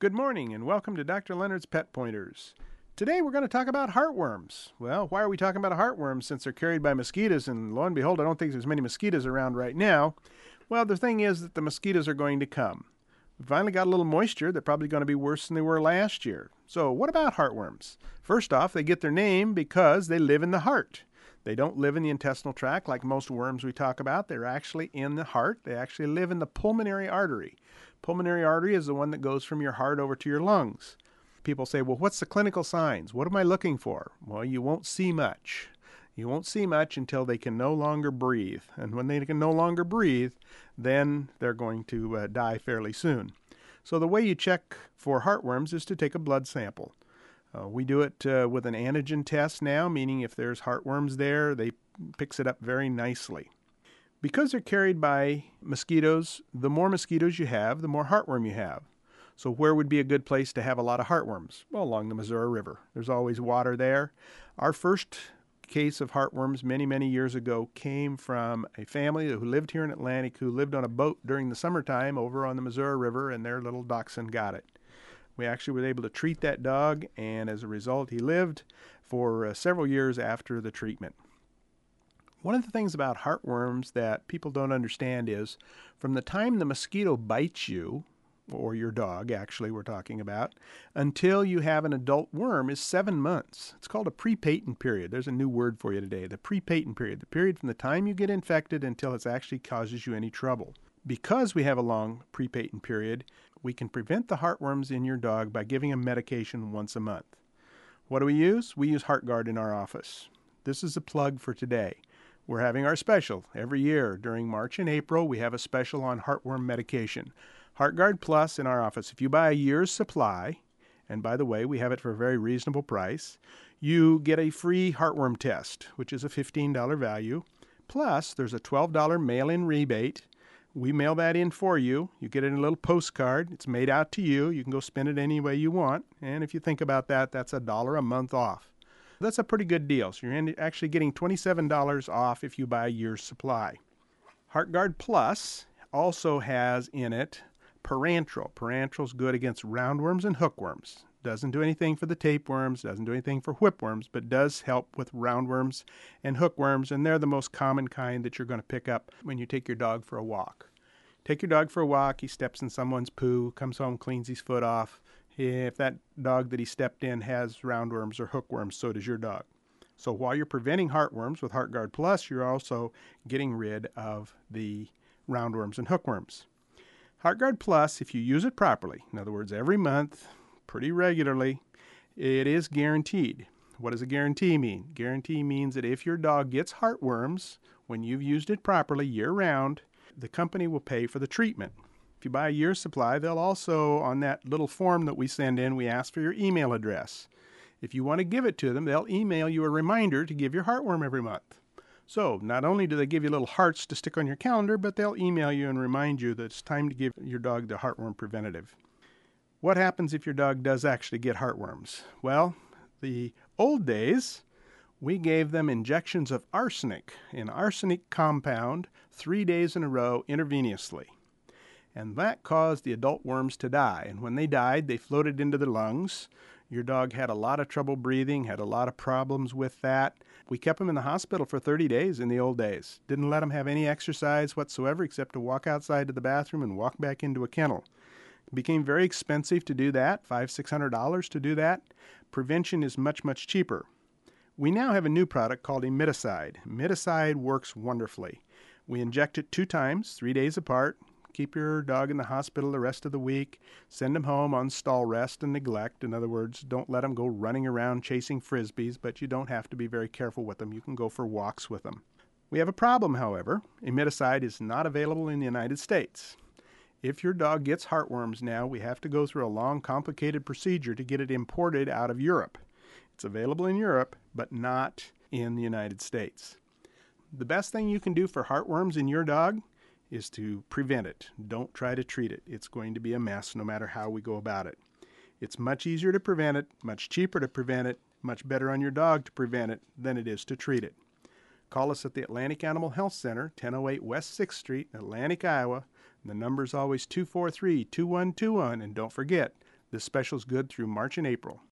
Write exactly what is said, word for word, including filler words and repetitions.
Good morning and welcome to Doctor Leonard's Pet Pointers. Today we're going to talk about heartworms. Well, why are we talking about heartworms since they're carried by mosquitoes, and lo and behold, I don't think there's many mosquitoes around right now. Well, the thing is that the mosquitoes are going to come. We finally got a little moisture. They're probably going to be worse than they were last year. So what about heartworms? First off, they get their name because they live in the heart. They don't live in the intestinal tract like most worms we talk about. They're actually in the heart. They actually live in the pulmonary artery. Pulmonary artery is the one that goes from your heart over to your lungs. People say, well, what's the clinical signs? What am I looking for? Well, you won't see much. You won't see much until they can no longer breathe. And when they can no longer breathe, then they're going to uh, die fairly soon. So the way you check for heartworms is to take a blood sample. Uh, we do it uh, with an antigen test now, meaning if there's heartworms there, they picks it up very nicely. Because they're carried by mosquitoes, the more mosquitoes you have, the more heartworm you have. So where would be a good place to have a lot of heartworms? Well, along the Missouri River. There's always water there. Our first case of heartworms many, many years ago came from a family who lived here in Atlantic who lived on a boat during the summertime over on the Missouri River, and their little dachshund got it. We actually were able to treat that dog, and as a result, he lived for uh, several years after the treatment. One of the things about heartworms that people don't understand is from the time the mosquito bites you, or your dog actually we're talking about, until you have an adult worm is seven months. It's called a pre-patent period. There's a new word for you today, the pre-patent period, the period from the time you get infected until it actually causes you any trouble. Because we have a long pre-patent period, we can prevent the heartworms in your dog by giving them medication once a month. What do we use? We use HeartGuard in our office. This is a plug for today. We're having our special every year. During March and April, we have a special on heartworm medication. HeartGuard Plus in our office. If you buy a year's supply, and by the way, we have it for a very reasonable price, you get a free heartworm test, which is a fifteen dollars value. Plus, there's a twelve dollars mail-in rebate. We mail that in for you. You get it in a little postcard. It's made out to you. You can go spend it any way you want. And if you think about that, that's a dollar a month off. That's a pretty good deal. So you're actually getting twenty-seven dollars off if you buy a year's supply. HeartGuard Plus also has in it Parantrol. Parantrol is good against roundworms and hookworms. Doesn't do anything for the tapeworms, doesn't do anything for whipworms, but does help with roundworms and hookworms, and they're the most common kind that you're going to pick up when you take your dog for a walk. Take your dog for a walk, he steps in someone's poo, comes home, cleans his foot off. If that dog that he stepped in has roundworms or hookworms, so does your dog. So while you're preventing heartworms with HeartGuard Plus, you're also getting rid of the roundworms and hookworms. HeartGuard Plus, if you use it properly, in other words, every month, pretty regularly, it is guaranteed. What does a guarantee mean? Guarantee means that if your dog gets heartworms, when you've used it properly year-round, the company will pay for the treatment. If you buy a year's supply, they'll also, on that little form that we send in, we ask for your email address. If you want to give it to them, they'll email you a reminder to give your heartworm every month. So not only do they give you little hearts to stick on your calendar, but they'll email you and remind you that it's time to give your dog the heartworm preventative. What happens if your dog does actually get heartworms? Well, the old days, we gave them injections of arsenic, an arsenic compound, three days in a row intravenously. And that caused the adult worms to die. And when they died, they floated into the lungs. Your dog had a lot of trouble breathing, had a lot of problems with that. We kept him in the hospital for thirty days in the old days. Didn't let him have any exercise whatsoever except to walk outside to the bathroom and walk back into a kennel. It became very expensive to do that, five hundred dollars, six hundred dollars to do that. Prevention is much, much cheaper. We now have a new product called Imidacide. Imidacide works wonderfully. We inject it two times, three days apart. Keep your dog in the hospital the rest of the week. Send him home on stall rest and neglect. In other words, don't let him go running around chasing frisbees, but you don't have to be very careful with them. You can go for walks with them. We have a problem, however. Imidacide is not available in the United States. If your dog gets heartworms now, we have to go through a long, complicated procedure to get it imported out of Europe. It's available in Europe, but not in the United States. The best thing you can do for heartworms in your dog is to prevent it. Don't try to treat it. It's going to be a mess no matter how we go about it. It's much easier to prevent it, much cheaper to prevent it, much better on your dog to prevent it than it is to treat it. Call us at the Atlantic Animal Health Center, ten oh eight West sixth Street, Atlantic, Iowa. The number's always two four three, two one two one, and don't forget, This special is good through March and April.